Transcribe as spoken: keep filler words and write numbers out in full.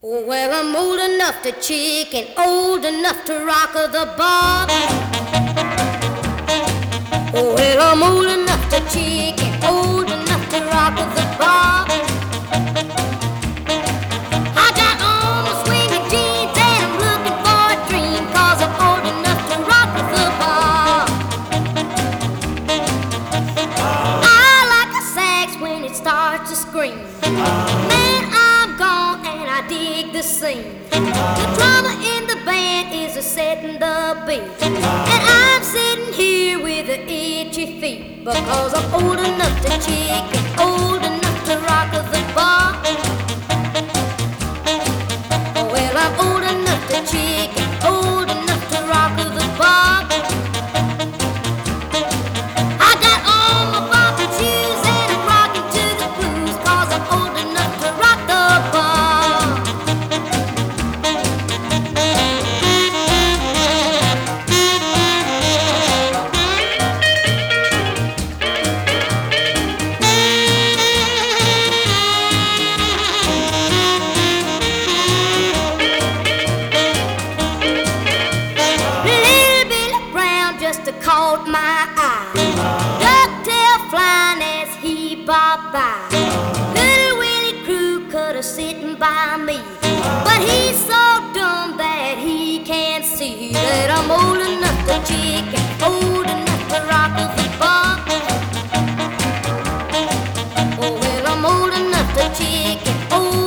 Oh, well, I'm old enough to chick and old enough to rock the bob. Oh, well, I'm old enough to chick and old enough to rock the bob. I got on my swinging jeans and I'm looking for a dream, cause I'm old enough to rock the bob. I like a sax when it starts to scream. Man, I'm gone and I dig the scene. The drummer in the band is a setting the beat, and I'm sitting here with the itchy feet, because I'm old enough to chick and old enough to rock the bar. Well, I'm old enough to chick and old enough to rock the bar. I got on my bopping shoes and I'm rocking to the blues, cause I'm old enough to rock the bar. Little Billy Brown just caught my eye, ducktail flying as he bobbed by. Little Willie Crew could have sitting by me, but he's so dumb that he can't see that I'm old enough to chick and old enough to rock the bar. Oh, well, I'm old enough to chick and old